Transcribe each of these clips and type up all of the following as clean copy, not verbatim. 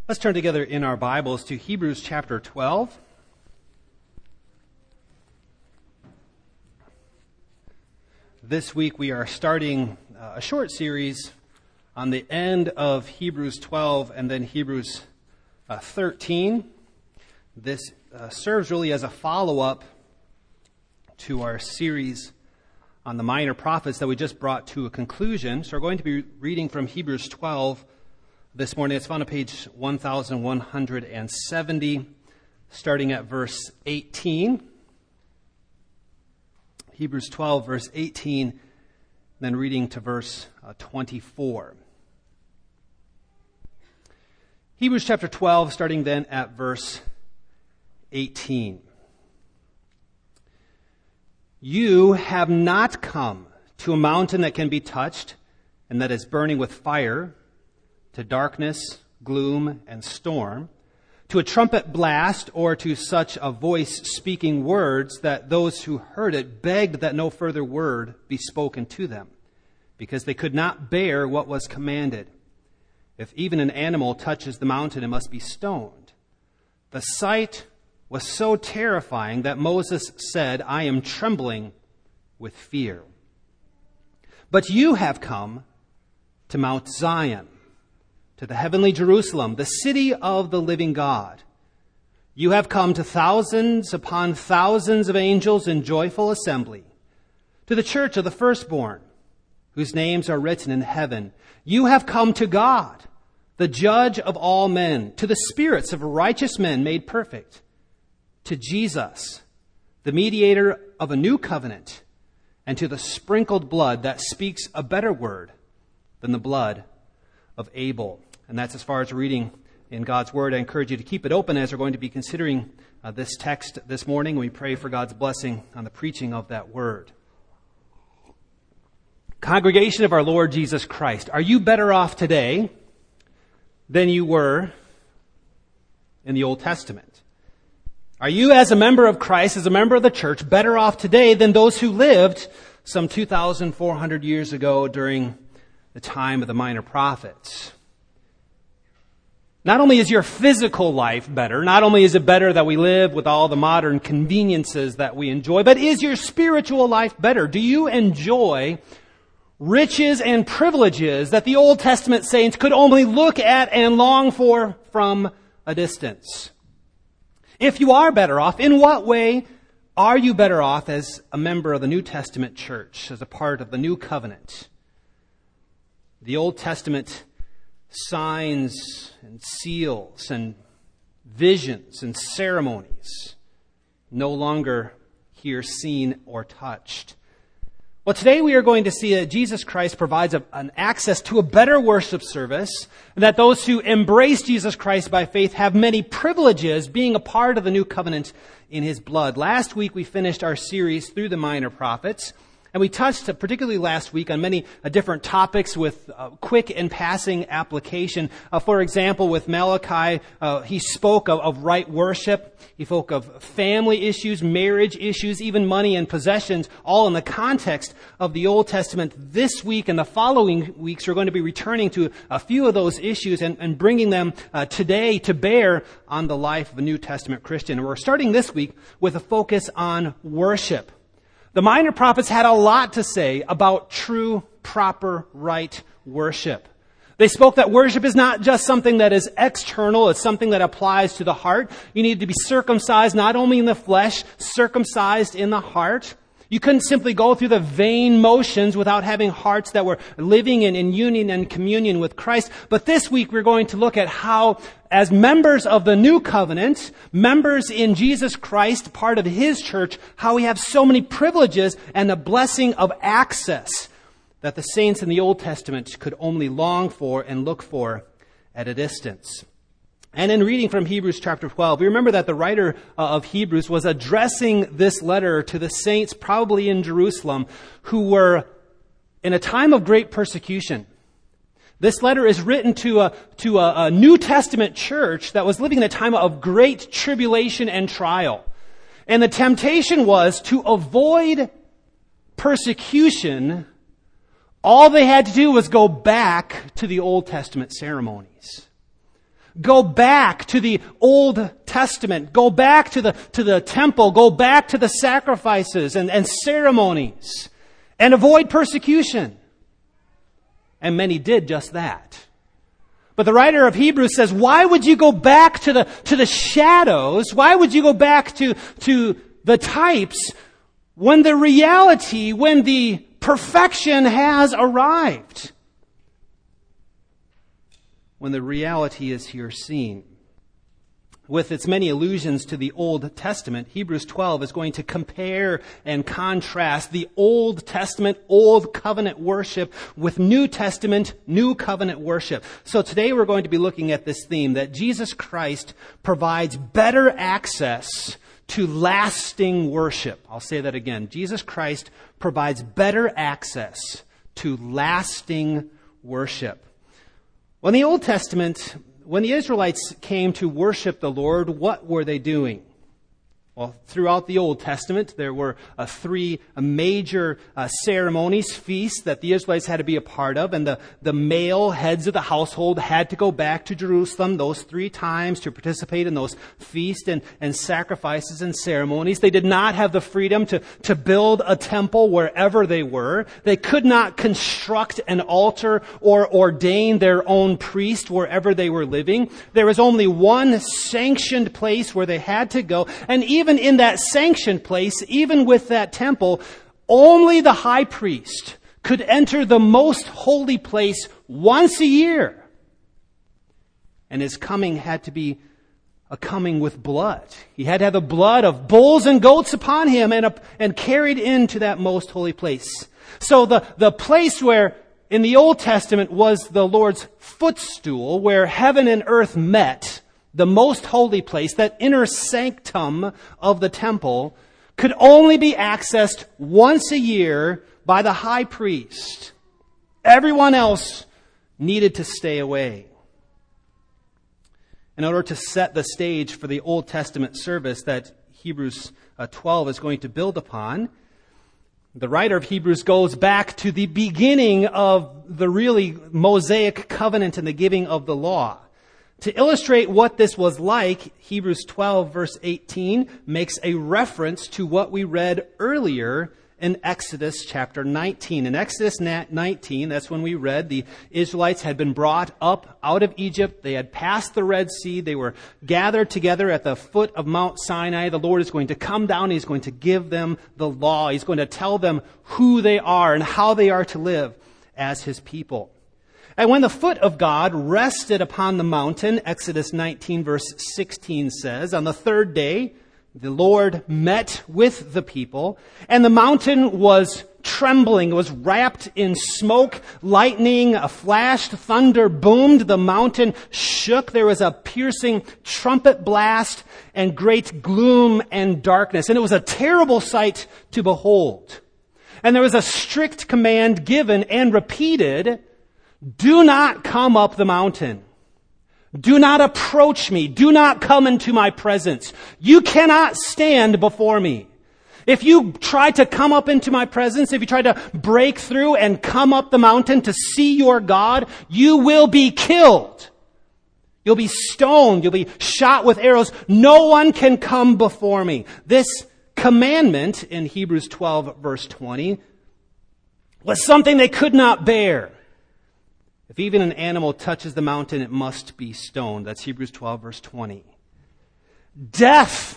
Let's turn together in our Bibles to Hebrews chapter 12. This week we are starting a short series on the end of Hebrews 12 and then Hebrews 13. This serves really as a follow-up to our series on the minor prophets that we just brought to a conclusion. So we're going to be reading from Hebrews 12 this morning. It's found on page 1170, starting at verse 18. Hebrews 12, verse 18, then reading to verse 24. Hebrews chapter 12, starting then at verse 18. You have not come to a mountain that can be touched and that is burning with fire, to darkness, gloom, and storm, to a trumpet blast, or to such a voice speaking words that those who heard it begged that no further word be spoken to them, because they could not bear what was commanded. If even an animal touches the mountain, it must be stoned. The sight was so terrifying that Moses said, I am trembling with fear. But you have come to Mount Zion, to the heavenly Jerusalem, the city of the living God. You have come to thousands upon thousands of angels in joyful assembly, to the church of the firstborn, whose names are written in heaven. You have come to God, the judge of all men, to the spirits of righteous men made perfect, to Jesus, the mediator of a new covenant, and to the sprinkled blood that speaks a better word than the blood of Abel. And that's as far as reading in God's Word. I encourage you to keep it open as we're going to be considering this text this morning. We pray for God's blessing on the preaching of that Word. Congregation of our Lord Jesus Christ, are you better off today than you were in the Old Testament? Are you, as a member of Christ, as a member of the church, better off today than those who lived some 2,400 years ago during the time of the minor prophets? Not only is your physical life better, not only is it better that we live with all the modern conveniences that we enjoy, but is your spiritual life better? Do you enjoy riches and privileges that the Old Testament saints could only look at and long for from a distance? If you are better off, in what way are you better off as a member of the New Testament church, as a part of the New Covenant? The Old Testament signs and seals and visions and ceremonies no longer here seen or touched. Well, today we are going to see that Jesus Christ provides an access to a better worship service, and that those who embrace Jesus Christ by faith have many privileges being a part of the new covenant in His blood. Last week we finished our series through the minor prophets, and we touched, particularly last week, on many different topics with quick and passing application. For example, with Malachi, he spoke of right worship. He spoke of family issues, marriage issues, even money and possessions, all in the context of the Old Testament. This week and the following weeks, we're going to be returning to a few of those issues and bringing them today to bear on the life of a New Testament Christian. And we're starting this week with a focus on worship. The minor prophets had a lot to say about true, proper, right worship. They spoke that worship is not just something that is external, it's something that applies to the heart. You need to be circumcised not only in the flesh, circumcised in the heart. You couldn't simply go through the vain motions without having hearts that were living in union and communion with Christ. But this week we're going to look at how, as members of the new covenant, members in Jesus Christ, part of His church, how we have so many privileges and the blessing of access that the saints in the Old Testament could only long for and look for at a distance. And in reading from Hebrews chapter 12, we remember that the writer of Hebrews was addressing this letter to the saints probably in Jerusalem who were in a time of great persecution. This letter is written to a New Testament church that was living in a time of great tribulation and trial. And the temptation was to avoid persecution. All they had to do was go back to the Old Testament ceremonies. Go back to the Old Testament. Go back to the temple. Go back to the sacrifices and ceremonies. And avoid persecution. And many did just that. But the writer of Hebrews says, why would you go back to the shadows? Why would you go back to the types when the reality, when the perfection has arrived? When the reality is here seen. With its many allusions to the Old Testament, Hebrews 12 is going to compare and contrast the Old Testament, Old Covenant worship with New Testament, New Covenant worship. So today we're going to be looking at this theme that Jesus Christ provides better access to lasting worship. I'll say that again. Jesus Christ provides better access to lasting worship. Well, in the Old Testament, when the Israelites came to worship the Lord, what were they doing? Well, throughout the Old Testament, there were three major ceremonies, feasts that the Israelites had to be a part of. And the male heads of the household had to go back to Jerusalem those 3 times to participate in those feasts and sacrifices and ceremonies. They did not have the freedom to build a temple wherever they were. They could not construct an altar or ordain their own priest wherever they were living. There was only one sanctioned place where they had to go. And even in that sanctioned place, even with that temple, only the high priest could enter the most holy place once a year. And his coming had to be a coming with blood. He had to have the blood of bulls and goats upon him and carried into that most holy place. So the place where in the Old Testament was the Lord's footstool, where heaven and earth met, the most holy place, that inner sanctum of the temple, could only be accessed once a year by the high priest. Everyone else needed to stay away. In order to set the stage for the Old Testament service that Hebrews 12 is going to build upon, the writer of Hebrews goes back to the beginning of the really Mosaic covenant and the giving of the law. To illustrate what this was like, Hebrews 12 verse 18 makes a reference to what we read earlier in Exodus chapter 19. In Exodus 19, that's when we read the Israelites had been brought up out of Egypt. They had passed the Red Sea. They were gathered together at the foot of Mount Sinai. The Lord is going to come down. He's going to give them the law. He's going to tell them who they are and how they are to live as His people. And when the foot of God rested upon the mountain, Exodus 19 verse 16 says, on the third day, the Lord met with the people, and the mountain was trembling. It was wrapped in smoke, lightning, a flashed, thunder boomed. The mountain shook. There was a piercing trumpet blast and great gloom and darkness. And it was a terrible sight to behold. And there was a strict command given and repeated, do not come up the mountain. Do not approach me. Do not come into my presence. You cannot stand before me. If you try to come up into my presence, if you try to break through and come up the mountain to see your God, you will be killed. You'll be stoned. You'll be shot with arrows. No one can come before me. This commandment in Hebrews 12 verse 20 was something they could not bear. If even an animal touches the mountain, it must be stoned. That's Hebrews 12, verse 20. Death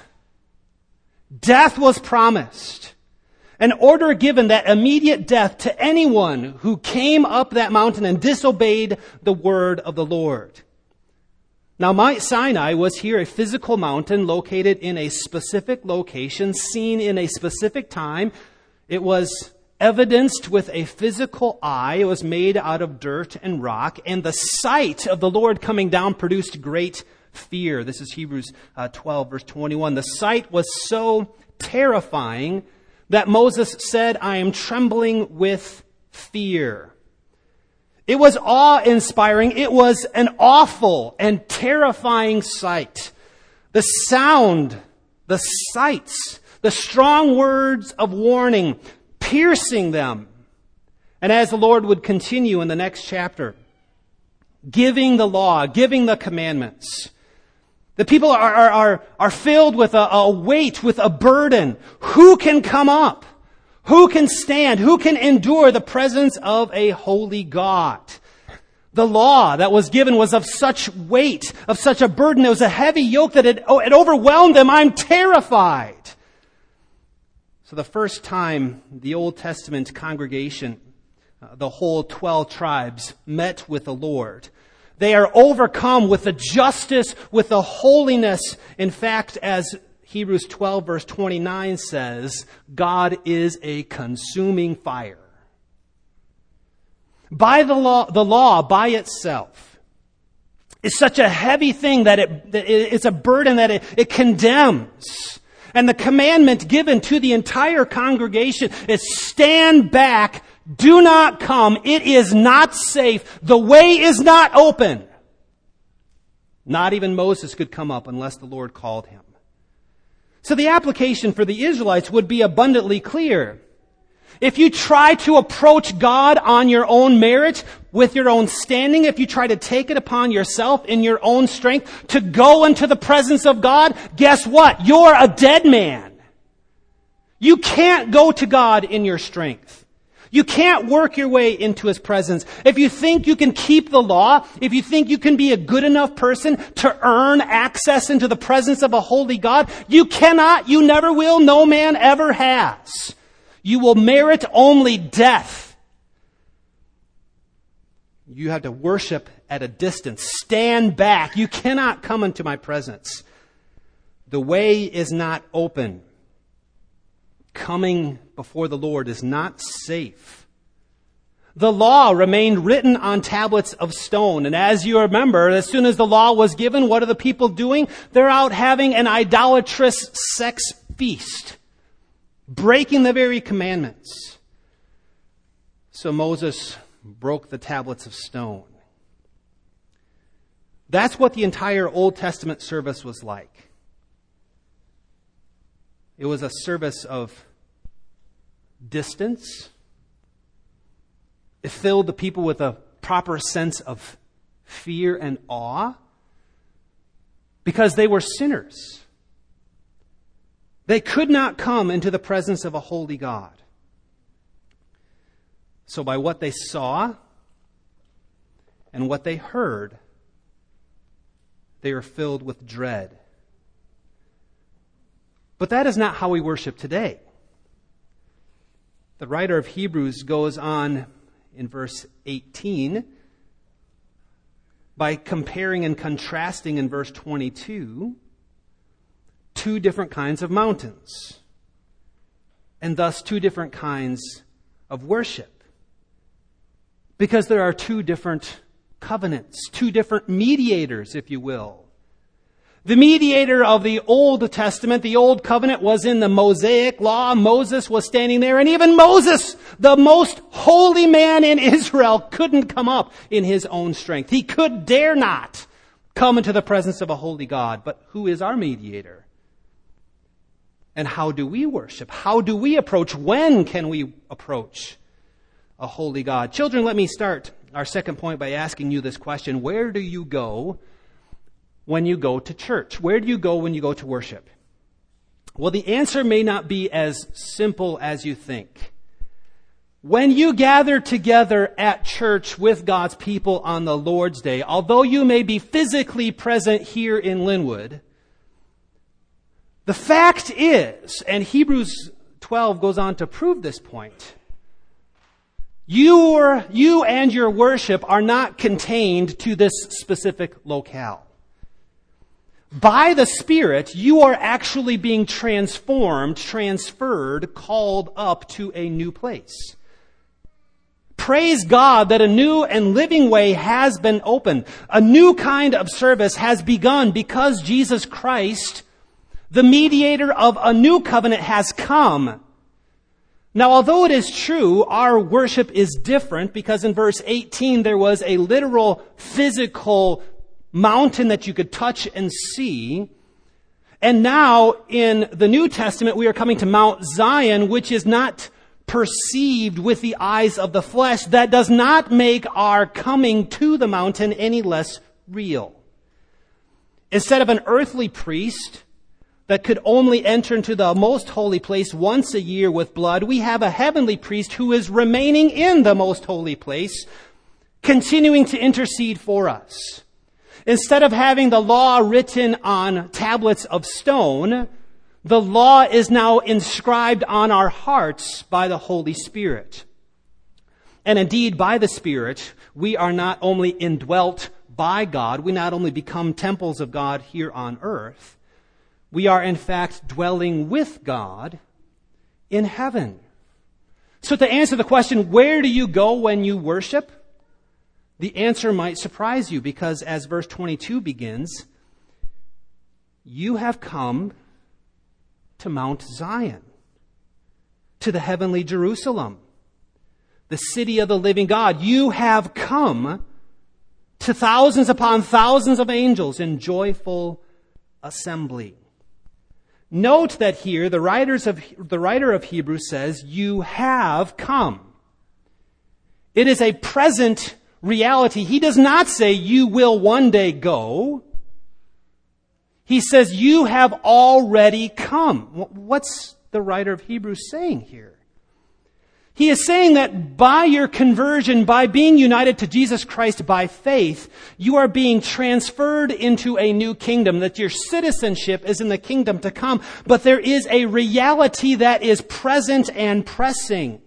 was promised. An order given that immediate death to anyone who came up that mountain and disobeyed the word of the Lord. Now, Mount Sinai was here a physical mountain located in a specific location, seen in a specific time. It was evidenced with a physical eye. It was made out of dirt and rock. And the sight of the Lord coming down produced great fear. This is Hebrews 12, verse 21. The sight was so terrifying that Moses said, I am trembling with fear. It was awe-inspiring. It was an awful and terrifying sight. The sound, the sights, the strong words of warning, piercing them. And as the Lord would continue in the next chapter, giving the law, giving the commandments. The people are filled with a weight, with a burden. Who can come up? Who can stand? Who can endure the presence of a holy God? The law that was given was of such weight, of such a burden. It was a heavy yoke that it overwhelmed them. I'm terrified. So the first time the Old Testament congregation, the whole 12 tribes, met with the Lord, they are overcome with the justice, with the holiness. In fact, as Hebrews 12 verse 29 says, God is a consuming fire. By the law by itself is such a heavy thing that it's a burden that it condemns. And the commandment given to the entire congregation is stand back, do not come, it is not safe, the way is not open. Not even Moses could come up unless the Lord called him. So the application for the Israelites would be abundantly clear. If you try to approach God on your own merit, with your own standing, if you try to take it upon yourself in your own strength to go into the presence of God, guess what? You're a dead man. You can't go to God in your strength. You can't work your way into His presence. If you think you can keep the law, if you think you can be a good enough person to earn access into the presence of a holy God, you cannot, you never will, no man ever has. You will merit only death. You have to worship at a distance. Stand back. You cannot come into my presence. The way is not open. Coming before the Lord is not safe. The law remained written on tablets of stone. And as you remember, as soon as the law was given, what are the people doing? They're out having an idolatrous sex feast, breaking the very commandments. So Moses broke the tablets of stone. That's what the entire Old Testament service was like. It was a service of distance. It filled the people with a proper sense of fear and awe because they were sinners. They could not come into the presence of a holy God. So by what they saw and what they heard, they were filled with dread. But that is not how we worship today. The writer of Hebrews goes on in verse 18 by comparing and contrasting in verse 22 two different kinds of mountains, and thus two different kinds of worship. Because there are two different covenants, two different mediators, if you will. The mediator of the Old Testament, the Old Covenant, was in the Mosaic Law. Moses was standing there, and even Moses, the most holy man in Israel, couldn't come up in his own strength. He dare not come into the presence of a holy God. But who is our mediator? And how do we worship? How do we approach? When can we approach a holy God? Children, let me start our second point by asking you this question. Where do you go when you go to church? Where do you go when you go to worship? Well, the answer may not be as simple as you think. When you gather together at church with God's people on the Lord's Day, although you may be physically present here in Linwood, the fact is, and Hebrews 12 goes on to prove this point, you and your worship are not contained to this specific locale. By the Spirit, you are actually being transformed, transferred, called up to a new place. Praise God that a new and living way has been opened. A new kind of service has begun because Jesus Christ, the mediator of a new covenant, has come. Now, although it is true, our worship is different because in verse 18 there was a literal physical mountain that you could touch and see. And now in the New Testament we are coming to Mount Zion, which is not perceived with the eyes of the flesh, that does not make our coming to the mountain any less real. Instead of an earthly priest that could only enter into the most holy place once a year with blood, we have a heavenly priest who is remaining in the most holy place, continuing to intercede for us. Instead of having the law written on tablets of stone, the law is now inscribed on our hearts by the Holy Spirit. And indeed, by the Spirit, we are not only indwelt by God, we not only become temples of God here on earth, we are in fact dwelling with God in heaven. So to answer the question, where do you go when you worship? The answer might surprise you, because as verse 22 begins, you have come to Mount Zion, to the heavenly Jerusalem, the city of the living God. You have come to thousands upon thousands of angels in joyful assembly. Note that here the writer of Hebrews says, you have come. It is a present reality. He does not say you will one day go. He says you have already come. What's the writer of Hebrews saying here? He is saying that by your conversion, by being united to Jesus Christ by faith, you are being transferred into a new kingdom, that your citizenship is in the kingdom to come. But there is a reality that is present and pressing.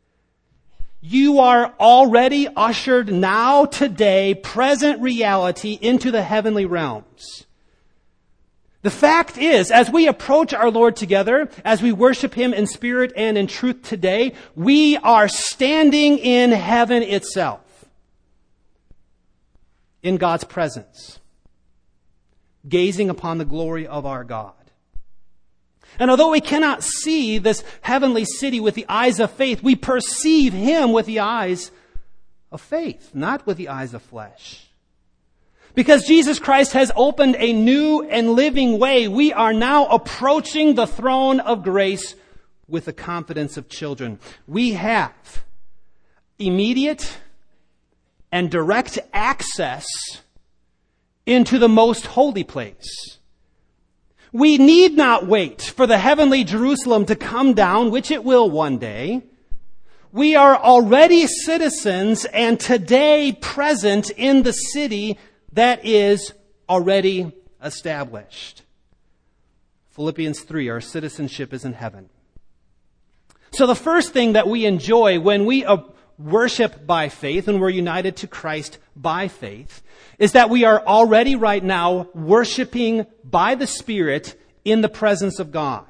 You are already ushered now, today, present reality into the heavenly realms. The fact is, as we approach our Lord together, as we worship Him in spirit and in truth today, we are standing in heaven itself, in God's presence, gazing upon the glory of our God. And although we cannot see this heavenly city with the eyes of faith, we perceive Him with the eyes of faith, not with the eyes of flesh. Because Jesus Christ has opened a new and living way, we are now approaching the throne of grace with the confidence of children. We have immediate and direct access into the most holy place. We need not wait for the heavenly Jerusalem to come down, which it will one day. We are already citizens and today present in the city that is already established. Philippians 3, our citizenship is in heaven. So the first thing that we enjoy when we worship by faith and we're united to Christ by faith is that we are already right now worshiping by the Spirit in the presence of God.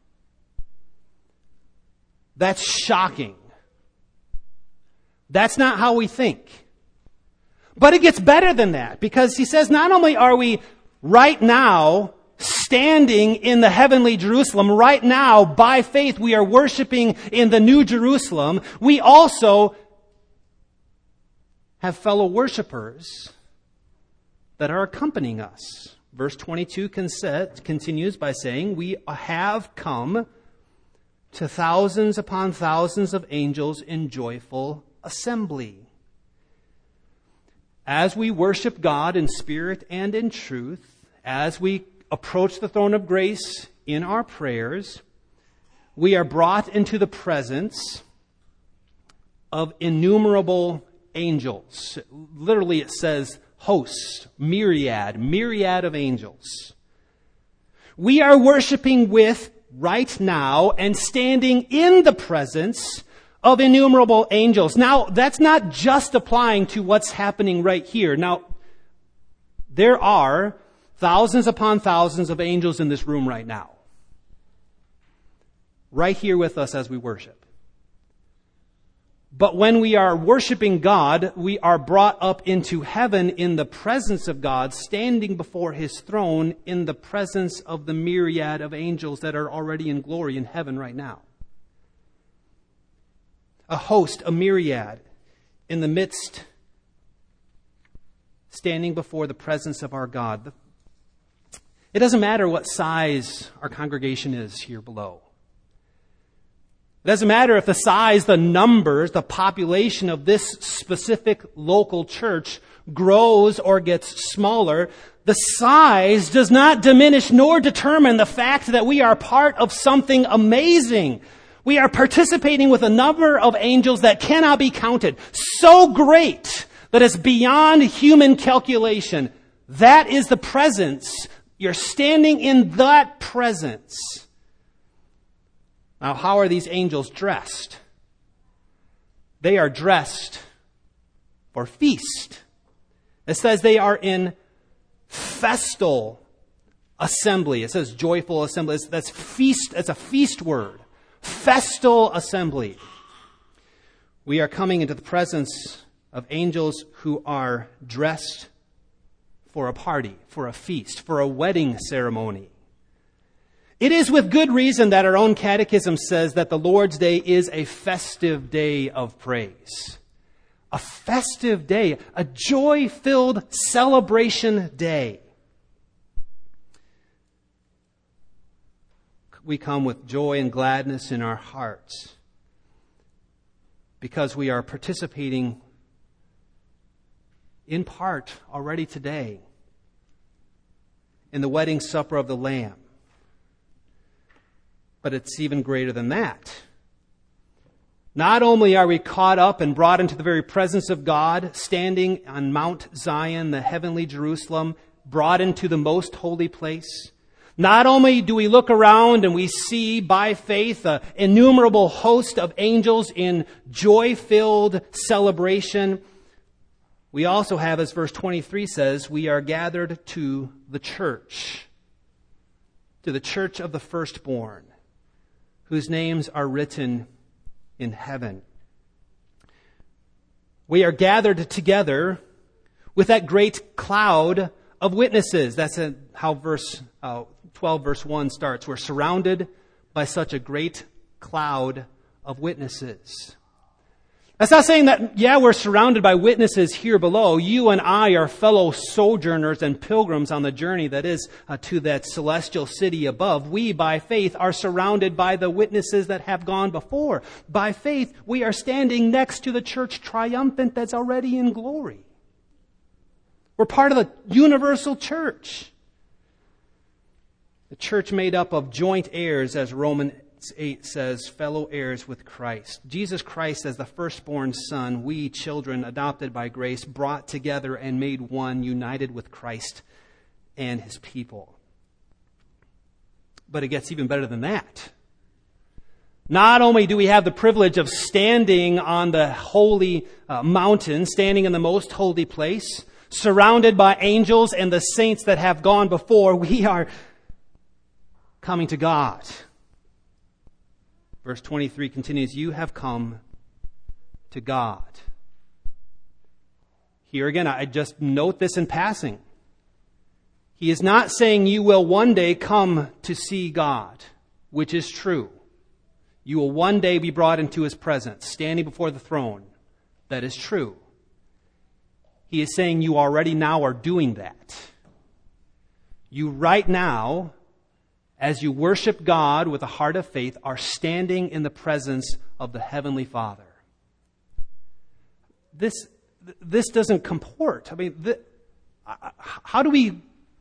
That's shocking. That's not how we think. But it gets better than that, because he says not only are we right now standing in the heavenly Jerusalem, right now by faith we are worshiping in the new Jerusalem, we also have fellow worshipers that are accompanying us. Verse 22 continues by saying, we have come to thousands upon thousands of angels in joyful assembly. As we worship God in spirit and in truth, as we approach the throne of grace in our prayers, we are brought into the presence of innumerable angels. Literally it says hosts, myriad of angels. We are worshiping with right now and standing in the presence of innumerable angels. Now, that's not just applying to what's happening right here. Now, there are thousands upon thousands of angels in this room right now. Right here with us as we worship. But when we are worshiping God, we are brought up into heaven in the presence of God, standing before His throne in the presence of the myriad of angels that are already in glory in heaven right now. A host, a myriad, in the midst, standing before the presence of our God. It doesn't matter what size our congregation is here below. It doesn't matter if the size, the numbers, the population of this specific local church grows or gets smaller. The size does not diminish nor determine the fact that we are part of something amazing. We are participating with a number of angels that cannot be counted. So great that it's beyond human calculation. That is the presence. You're standing in that presence. Now, how are these angels dressed? They are dressed for feast. It says they are in festal assembly. It says joyful assembly. That's feast. It's a feast word. Festal assembly. We are coming into the presence of angels who are dressed for a party, for a feast, for a wedding ceremony. It is with good reason that our own catechism says that the Lord's Day is a festive day of praise. A festive day, a joy-filled celebration day. We come with joy and gladness in our hearts because we are participating in part already today in the wedding supper of the Lamb. But it's even greater than that. Not only are we caught up and brought into the very presence of God, standing on Mount Zion, the heavenly Jerusalem, brought into the most holy place. Not only do we look around and we see by faith an innumerable host of angels in joy-filled celebration, we also have, as verse 23 says, we are gathered to the church of the firstborn, whose names are written in heaven. We are gathered together with that great cloud of witnesses. That's how verse 12, verse 1 starts. We're surrounded by such a great cloud of witnesses. That's not saying that, we're surrounded by witnesses here below. You and I are fellow sojourners and pilgrims on the journey that is to that celestial city above. We, by faith, are surrounded by the witnesses that have gone before. By faith, we are standing next to the church triumphant that's already in glory. We're part of the universal church. The church made up of joint heirs, as Romans 8 says, fellow heirs with Christ. Jesus Christ as the firstborn son, we children adopted by grace, brought together and made one, united with Christ and his people. But it gets even better than that. Not only do we have the privilege of standing on the holy mountain, standing in the most holy place, surrounded by angels and the saints that have gone before, we are coming to God. Verse 23 continues, you have come to God. Here again, I just note this in passing. He is not saying you will one day come to see God, which is true. You will one day be brought into his presence, standing before the throne. That is true. He is saying you already now are doing that. You right now, as you worship God with a heart of faith, are standing in the presence of the Heavenly Father. This doesn't comport. I mean, how do we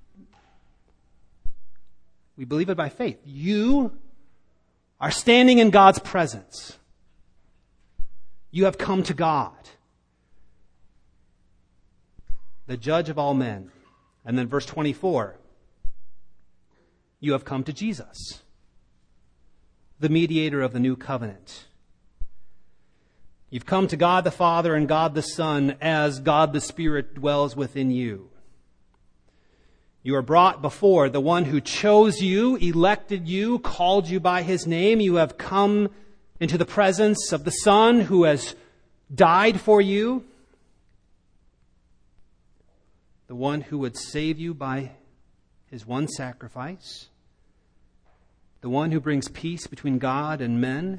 believe it by faith? You are standing in God's presence. You have come to God, the judge of all men. And then verse 24, you have come to Jesus, the mediator of the new covenant. You've come to God the Father and God the Son as God the Spirit dwells within you. You are brought before the one who chose you, elected you, called you by his name. You have come into the presence of the Son who has died for you, the one who would save you by his one sacrifice, the one who brings peace between God and men.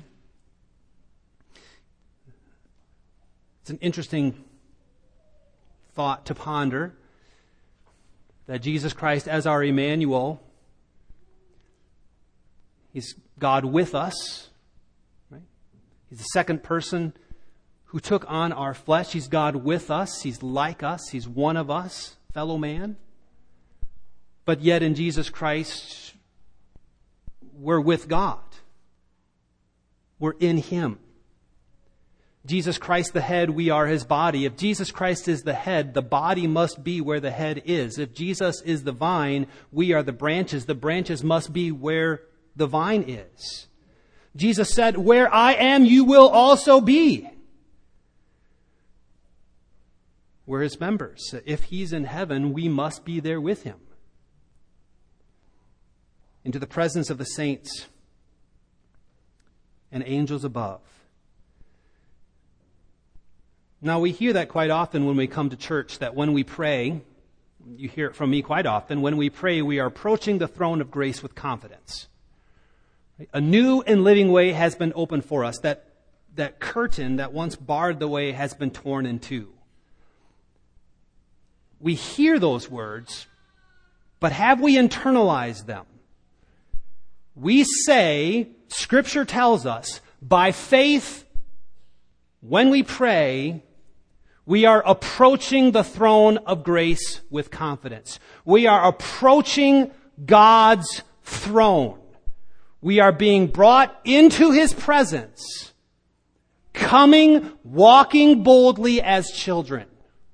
It's an interesting thought to ponder that Jesus Christ as our Emmanuel, he's God with us, right? He's the second person who took on our flesh. He's God with us. He's like us. He's one of us, fellow man. But yet in Jesus Christ, we're with God. We're in Him. Jesus Christ the head, we are His body. If Jesus Christ is the head, the body must be where the head is. If Jesus is the vine, we are the branches. The branches must be where the vine is. Jesus said, where I am, you will also be. We're His members. If He's in heaven, we must be there with Him. Into the presence of the saints and angels above. Now, we hear that quite often when we come to church, that when we pray, you hear it from me quite often, when we pray, we are approaching the throne of grace with confidence. A new and living way has been opened for us. That curtain that once barred the way has been torn in two. We hear those words, but have we internalized them? We say, Scripture tells us, by faith, when we pray, we are approaching the throne of grace with confidence. We are approaching God's throne. We are being brought into His presence, coming, walking boldly as children.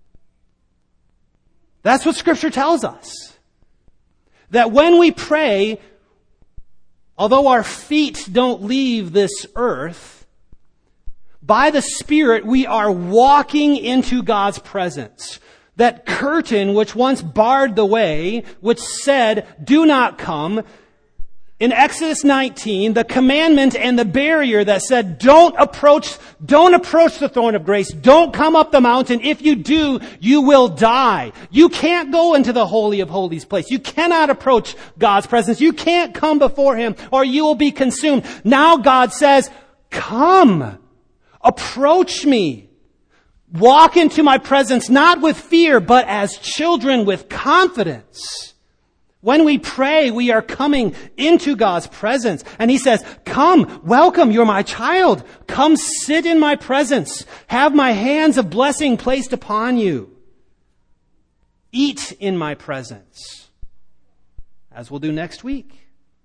That's what Scripture tells us. That when we pray, although our feet don't leave this earth, by the Spirit, we are walking into God's presence. That curtain which once barred the way, which said, do not come. In Exodus 19, the commandment and the barrier that said, don't approach the throne of grace. Don't come up the mountain. If you do, you will die. You can't go into the Holy of Holies place. You cannot approach God's presence. You can't come before Him or you will be consumed. Now God says, come. Approach me. Walk into my presence, not with fear, but as children with confidence. When we pray, we are coming into God's presence. And He says, come, welcome, you're my child. Come sit in my presence. Have my hands of blessing placed upon you. Eat in my presence. As we'll do next week.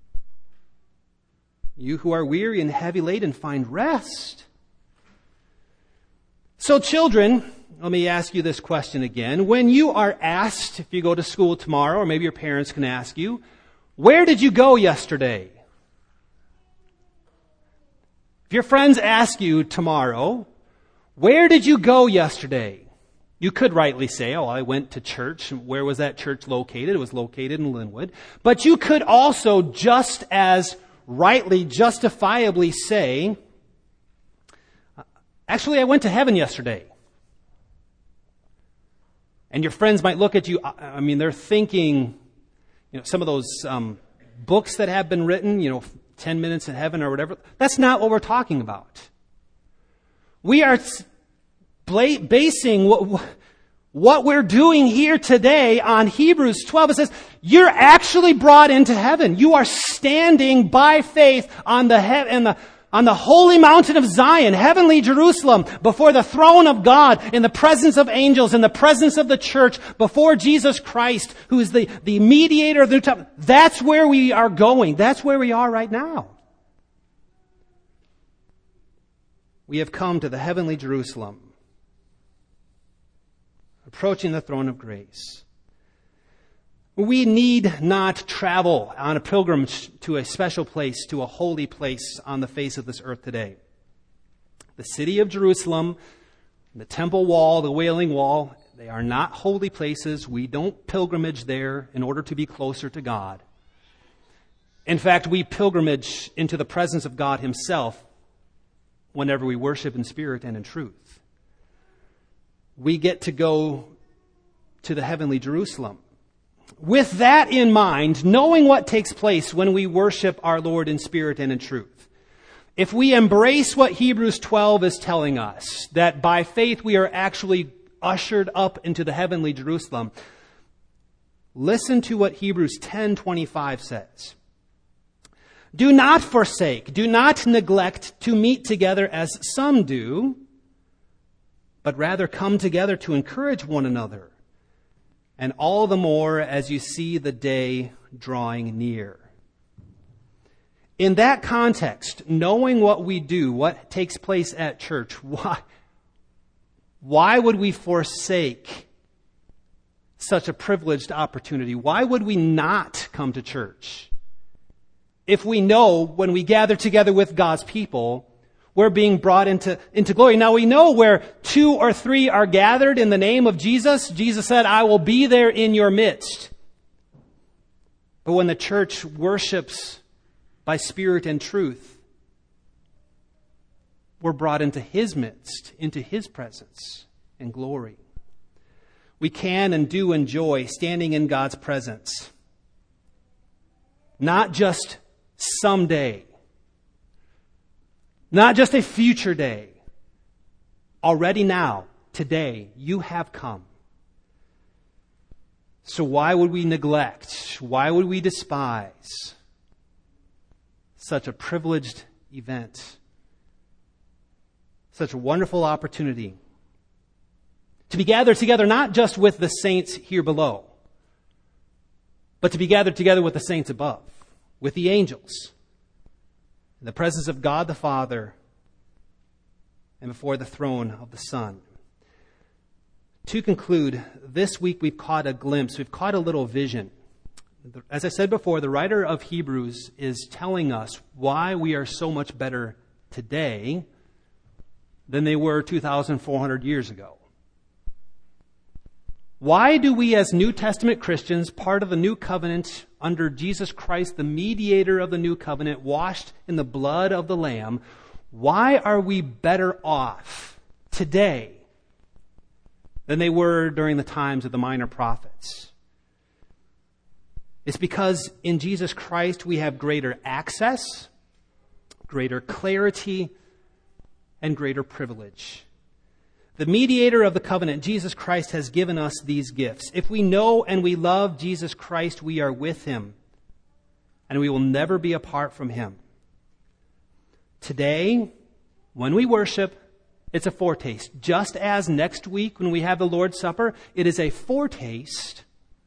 You who are weary and heavy laden, find rest. So children, let me ask you this question again. When you are asked, if you go to school tomorrow, or maybe your parents can ask you, where did you go yesterday? If your friends ask you tomorrow, where did you go yesterday? You could rightly say, oh, I went to church. Where was that church located? It was located in Linwood. But you could also just as rightly, justifiably say, actually, I went to heaven yesterday. And your friends might look at you, I mean, they're thinking, some of those books that have been written, 10 Minutes in Heaven or whatever. That's not what we're talking about. We are basing what we're doing here today on Hebrews 12. It says, you're actually brought into heaven. You are standing by faith on the holy mountain of Zion, heavenly Jerusalem, before the throne of God, in the presence of angels, in the presence of the church, before Jesus Christ, who is the mediator of the New Testament. That's where we are going. That's where we are right now. We have come to the heavenly Jerusalem, approaching the throne of grace. We need not travel on a pilgrimage to a special place, to a holy place on the face of this earth today. The city of Jerusalem, the temple wall, the Wailing Wall, they are not holy places. We don't pilgrimage there in order to be closer to God. In fact, we pilgrimage into the presence of God Himself whenever we worship in spirit and in truth. We get to go to the heavenly Jerusalem. With that in mind, knowing what takes place when we worship our Lord in spirit and in truth, if we embrace what Hebrews 12 is telling us, that by faith we are actually ushered up into the heavenly Jerusalem, listen to what Hebrews 10:25 says. Do not forsake, do not neglect to meet together as some do, but rather come together to encourage one another, and all the more as you see the day drawing near. In that context, knowing what we do, what takes place at church, why would we forsake such a privileged opportunity? Why would we not come to church? If we know when we gather together with God's people, we're being brought into glory. Now we know where 2 or 3 are gathered in the name of Jesus. Jesus said, I will be there in your midst. But when the church worships by spirit and truth, we're brought into His midst, into His presence and glory. We can and do enjoy standing in God's presence. Not just someday. Not just a future day. Already now, today, you have come. So why would we neglect? Why would we despise such a privileged event? Such a wonderful opportunity to be gathered together not just with the saints here below, but to be gathered together with the saints above, with the angels, in the presence of God the Father, and before the throne of the Son. To conclude, this week we've caught a glimpse, we've caught a little vision. As I said before, the writer of Hebrews is telling us why we are so much better today than they were 2,400 years ago. Why do we as New Testament Christians, part of the new covenant under Jesus Christ, the mediator of the new covenant, washed in the blood of the Lamb, why are we better off today than they were during the times of the minor prophets? It's because in Jesus Christ we have greater access, greater clarity, and greater privilege. The mediator of the covenant, Jesus Christ, has given us these gifts. If we know and we love Jesus Christ, we are with Him, and we will never be apart from Him. Today, when we worship, it's a foretaste. Just as next week when we have the Lord's Supper, it is a foretaste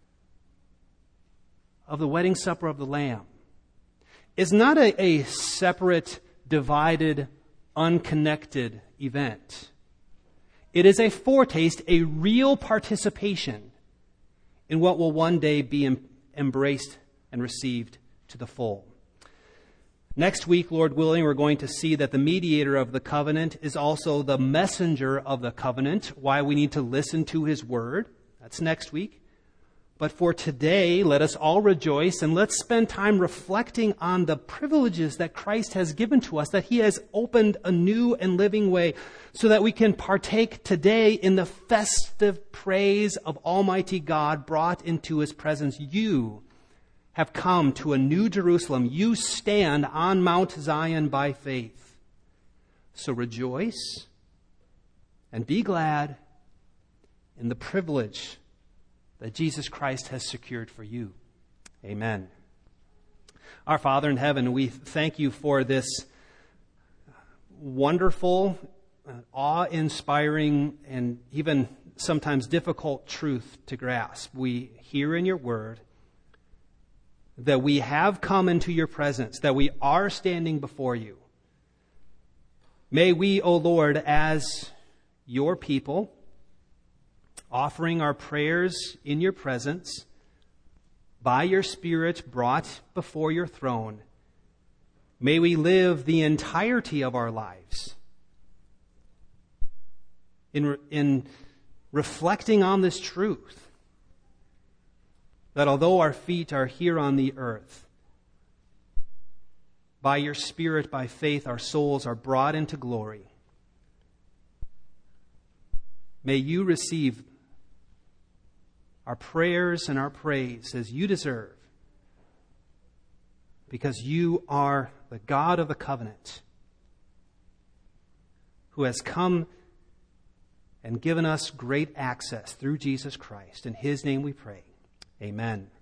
of the wedding supper of the Lamb. It's not a separate, divided, unconnected event. It is a foretaste, a real participation in what will one day be embraced and received to the full. Next week, Lord willing, we're going to see that the mediator of the covenant is also the messenger of the covenant, why we need to listen to His word. That's next week. But for today, let us all rejoice and let's spend time reflecting on the privileges that Christ has given to us, that He has opened a new and living way so that we can partake today in the festive praise of Almighty God brought into His presence. You have come to a new Jerusalem. You stand on Mount Zion by faith. So rejoice and be glad in the privilege that Jesus Christ has secured for you. Amen. Our Father in heaven, we thank You for this wonderful, awe-inspiring, and even sometimes difficult truth to grasp. We hear in Your word that we have come into Your presence, that we are standing before You. May we, O Lord, as Your people, offering our prayers in Your presence, by Your Spirit brought before Your throne, may we live the entirety of our lives in reflecting on this truth, that although our feet are here on the earth, by Your Spirit, by faith, our souls are brought into glory. May You receive our prayers and our praise as You deserve, because You are the God of the covenant who has come and given us great access through Jesus Christ. In His name we pray. Amen.